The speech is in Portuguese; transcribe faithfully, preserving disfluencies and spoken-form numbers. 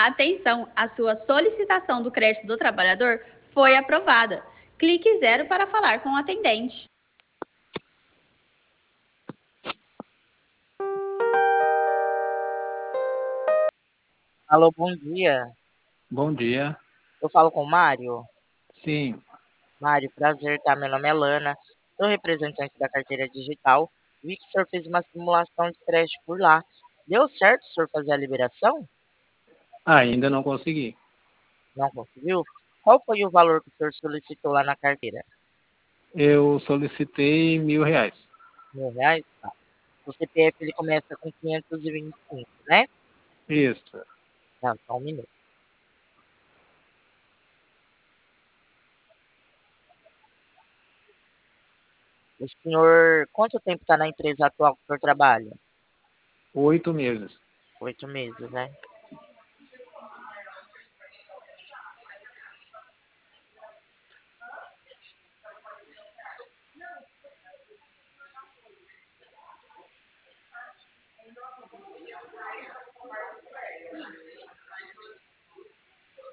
Atenção, a sua solicitação do crédito do trabalhador foi aprovada. Clique zero para falar com o atendente. Alô, bom dia. Bom dia. Eu falo com o Mário. Sim, Mário, prazer, tá? Meu nome é Lana. Sou representante da carteira digital. Vi que o senhor fez uma simulação de crédito por lá. Deu certo o senhor fazer a liberação? ainda não consegui. Não conseguiu? Qual foi o valor que o senhor solicitou lá na carteira? Eu solicitei mil reais. Mil reais? Tá. O C P F ele começa com quinhentos e vinte e cinco, né? Isso. Tá, só um minuto. O senhor, quanto tempo está na empresa atual que o senhor trabalha? Oito meses. Oito meses, né?